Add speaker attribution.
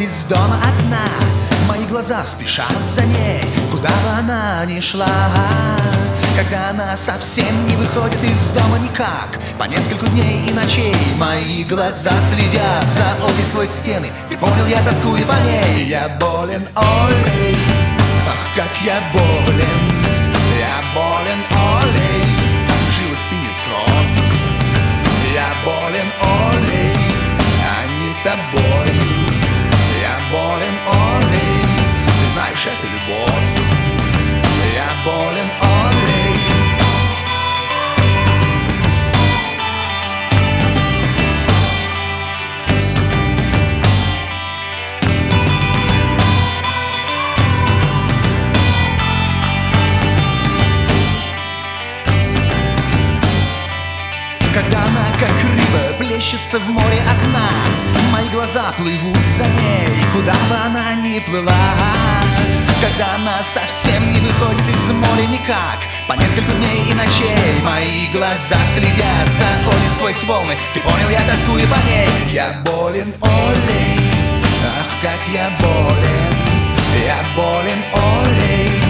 Speaker 1: из дома одна. Мои глаза спешат за ней, куда бы она ни шла. Когда она совсем не выходит из дома никак, по нескольку дней и ночей мои глаза следят за Олей сквозь стены. Ты понял, я тоскую по ней. Я болен Олей, ах, как я болен. Я болен Олей, в жилах стынет кровь. Я болен Олей, а не тобою. Я болен Олей, ты знаешь, это любовь. Я болен Олей. Когда она, как рыба, плещется в море одна, мои глаза плывут за ней, куда бы она ни плыла. Когда она совсем не выходит из моря никак, по несколько дней и ночей мои глаза следят за Олей сквозь волны. Ты понял, я тоскую по ней. Я болен Олей, ах, как я болен. Я болен Олей.